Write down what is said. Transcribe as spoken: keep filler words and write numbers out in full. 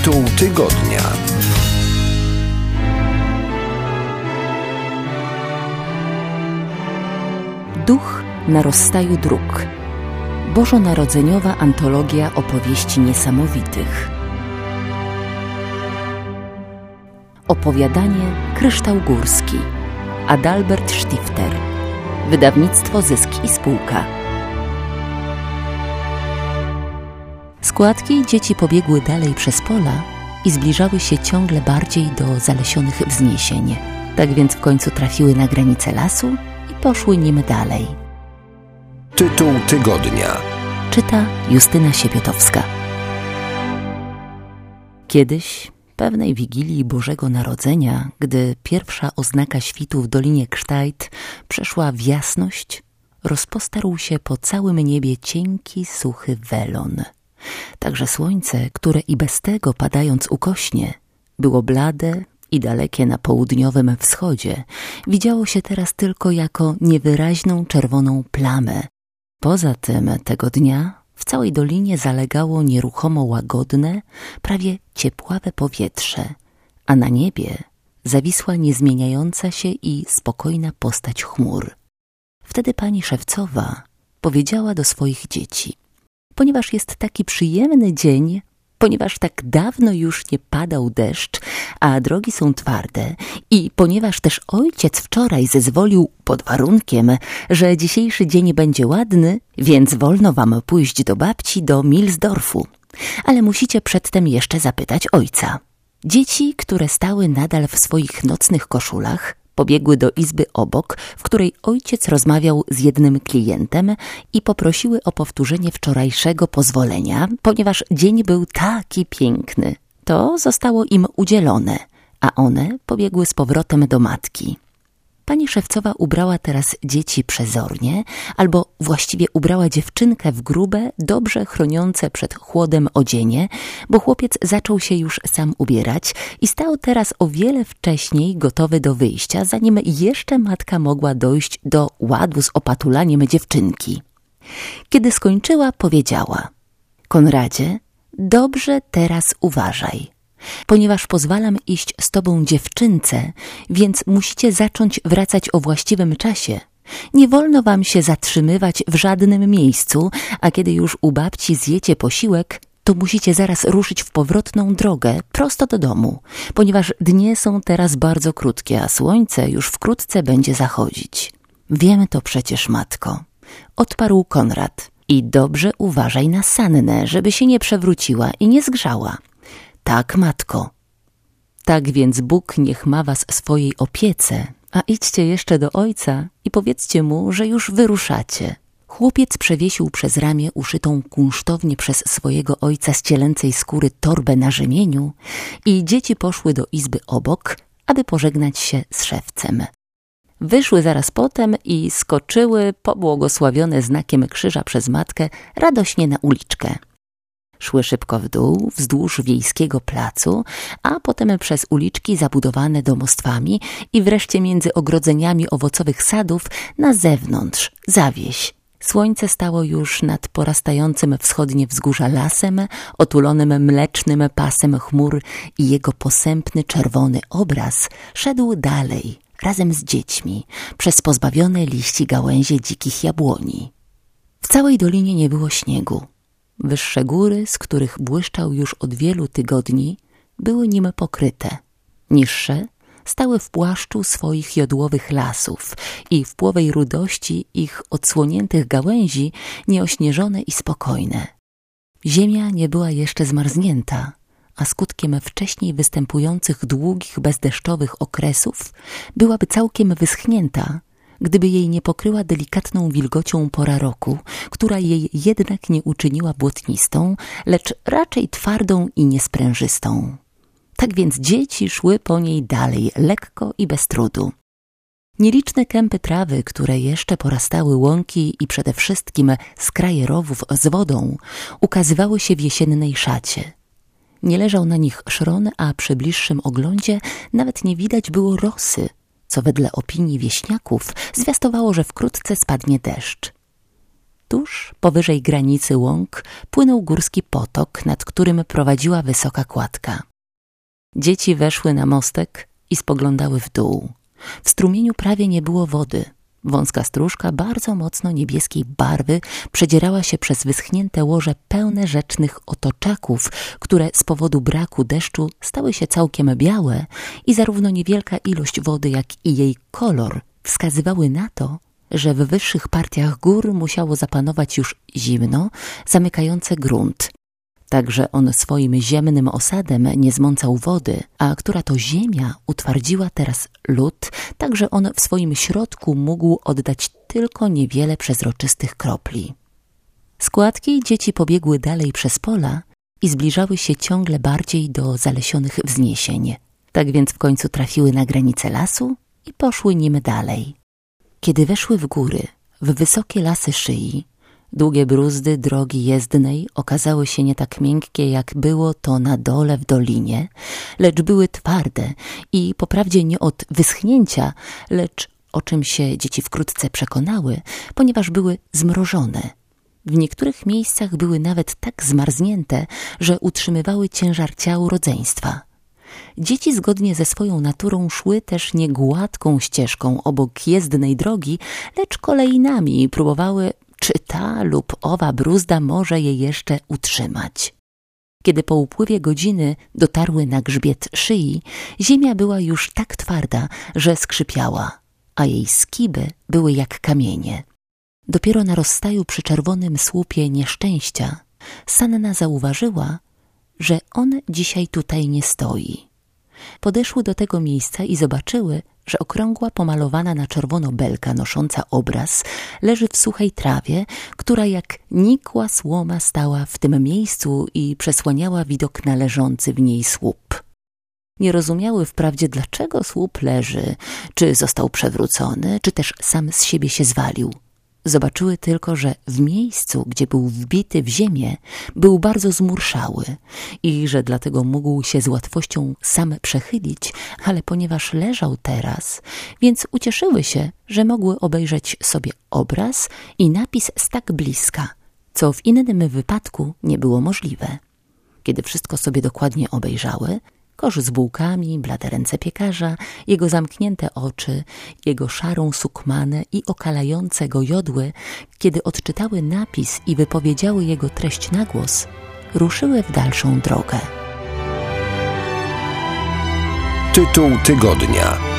Tytuł tygodnia. Duch na rozstaju dróg. Bożonarodzeniowa antologia opowieści niesamowitych. Opowiadanie Kryształ Górski. Adalbert Stifter. Wydawnictwo Zysk i Spółka. Składki dzieci pobiegły dalej przez pola i zbliżały się ciągle bardziej do zalesionych wzniesień. Tak więc w końcu trafiły na granicę lasu i poszły nim dalej. Tytuł tygodnia. Czyta Justyna Siepiotowska. Kiedyś, pewnej Wigilii Bożego Narodzenia, gdy pierwsza oznaka świtu w Dolinie Krztajt przeszła w jasność, rozpostarł się po całym niebie cienki, suchy welon. Także słońce, które i bez tego padając ukośnie, było blade i dalekie na południowym wschodzie, widziało się teraz tylko jako niewyraźną czerwoną plamę. Poza tym tego dnia w całej dolinie zalegało nieruchomo łagodne, prawie ciepławe powietrze, a na niebie zawisła niezmieniająca się i spokojna postać chmur. Wtedy pani Szewcowa powiedziała do swoich dzieci: ponieważ jest taki przyjemny dzień, ponieważ tak dawno już nie padał deszcz, a drogi są twarde i ponieważ też ojciec wczoraj zezwolił pod warunkiem, że dzisiejszy dzień będzie ładny, więc wolno wam pójść do babci do Milsdorfu. Ale musicie przedtem jeszcze zapytać ojca. Dzieci, które stały nadal w swoich nocnych koszulach, pobiegły do izby obok, w której ojciec rozmawiał z jednym klientem i poprosiły o powtórzenie wczorajszego pozwolenia, ponieważ dzień był taki piękny. To zostało im udzielone, a one pobiegły z powrotem do matki. Pani Szewcowa ubrała teraz dzieci przezornie, albo właściwie ubrała dziewczynkę w grube, dobrze chroniące przed chłodem odzienie, bo chłopiec zaczął się już sam ubierać i stał teraz o wiele wcześniej gotowy do wyjścia, zanim jeszcze matka mogła dojść do ładu z opatulaniem dziewczynki. Kiedy skończyła, powiedziała: Konradzie, dobrze teraz uważaj. Ponieważ pozwalam iść z tobą dziewczynce, więc musicie zacząć wracać o właściwym czasie. Nie wolno wam się zatrzymywać w żadnym miejscu, a kiedy już u babci zjecie posiłek, to musicie zaraz ruszyć w powrotną drogę, prosto do domu, ponieważ dnie są teraz bardzo krótkie, a słońce już wkrótce będzie zachodzić. Wiem to przecież, matko, odparł Konrad. I dobrze uważaj na Sannę, żeby się nie przewróciła i nie zgrzała. Tak, matko. Tak więc Bóg niech ma was swojej opiece, a idźcie jeszcze do ojca i powiedzcie mu, że już wyruszacie. Chłopiec przewiesił przez ramię uszytą kunsztownie przez swojego ojca z cielęcej skóry torbę na rzemieniu i dzieci poszły do izby obok, aby pożegnać się z szewcem. Wyszły zaraz potem i skoczyły, pobłogosławione znakiem krzyża przez matkę, radośnie na uliczkę. Szły szybko w dół, wzdłuż wiejskiego placu, a potem przez uliczki zabudowane domostwami i wreszcie między ogrodzeniami owocowych sadów na zewnątrz, za wieś. Słońce stało już nad porastającym wschodnie wzgórza lasem, otulonym mlecznym pasem chmur i jego posępny czerwony obraz szedł dalej, razem z dziećmi, przez pozbawione liści gałęzie dzikich jabłoni. W całej dolinie nie było śniegu. Wyższe góry, z których błyszczał już od wielu tygodni, były nim pokryte. Niższe stały w płaszczu swoich jodłowych lasów i w płowej rudości ich odsłoniętych gałęzi nieośnieżone i spokojne. Ziemia nie była jeszcze zmarznięta, a skutkiem wcześniej występujących długich, bezdeszczowych okresów byłaby całkiem wyschnięta, gdyby jej nie pokryła delikatną wilgocią pora roku, która jej jednak nie uczyniła błotnistą, lecz raczej twardą i niesprężystą. Tak więc dzieci szły po niej dalej, lekko i bez trudu. Nieliczne kępy trawy, które jeszcze porastały łąki i przede wszystkim skraje rowów z wodą, ukazywały się w jesiennej szacie. Nie leżał na nich szron, a przy bliższym oglądzie nawet nie widać było rosy, co wedle opinii wieśniaków zwiastowało, że wkrótce spadnie deszcz. Tuż powyżej granicy łąk płynął górski potok, nad którym prowadziła wysoka kładka. Dzieci weszły na mostek i spoglądały w dół. W strumieniu prawie nie było wody. Wąska stróżka bardzo mocno niebieskiej barwy przedzierała się przez wyschnięte łoże pełne rzecznych otoczaków, które z powodu braku deszczu stały się całkiem białe i zarówno niewielka ilość wody, jak i jej kolor wskazywały na to, że w wyższych partiach gór musiało zapanować już zimno, zamykające grunt. Tak, że on swoim ziemnym osadem nie zmącał wody, a która to ziemia utwardziła teraz lód, tak, że on w swoim środku mógł oddać tylko niewiele przezroczystych kropli. Z kładki dzieci pobiegły dalej przez pola i zbliżały się ciągle bardziej do zalesionych wzniesień. Tak więc w końcu trafiły na granicę lasu i poszły nim dalej. Kiedy weszły w góry, w wysokie lasy szyi, długie bruzdy drogi jezdnej okazały się nie tak miękkie, jak było to na dole w dolinie, lecz były twarde i poprawdzie nie od wyschnięcia, lecz o czym się dzieci wkrótce przekonały, ponieważ były zmrożone. W niektórych miejscach były nawet tak zmarznięte, że utrzymywały ciężar ciał rodzeństwa. Dzieci zgodnie ze swoją naturą szły też nie gładką ścieżką obok jezdnej drogi, lecz kolejnami i próbowały, czy ta lub owa bruzda może je jeszcze utrzymać. Kiedy po upływie godziny dotarły na grzbiet szyi, ziemia była już tak twarda, że skrzypiała, a jej skiby były jak kamienie. Dopiero na rozstaju przy czerwonym słupie nieszczęścia Sanna zauważyła, że on dzisiaj tutaj nie stoi. Podeszły do tego miejsca i zobaczyły, że okrągła, pomalowana na czerwono belka nosząca obraz leży w suchej trawie, która jak nikła słoma stała w tym miejscu i przesłaniała widok na leżący w niej słup. Nie rozumiały wprawdzie, dlaczego słup leży, czy został przewrócony, czy też sam z siebie się zwalił. Zobaczyły tylko, że w miejscu, gdzie był wbity w ziemię, był bardzo zmurszały i że dlatego mógł się z łatwością sam przechylić, ale ponieważ leżał teraz, więc ucieszyły się, że mogły obejrzeć sobie obraz i napis z tak bliska, co w innym wypadku nie było możliwe. Kiedy wszystko sobie dokładnie obejrzały, kosz z bułkami, blade ręce piekarza, jego zamknięte oczy, jego szarą sukmanę i okalające go jodły, kiedy odczytały napis i wypowiedziały jego treść na głos, ruszyły w dalszą drogę. Tytuł tygodnia.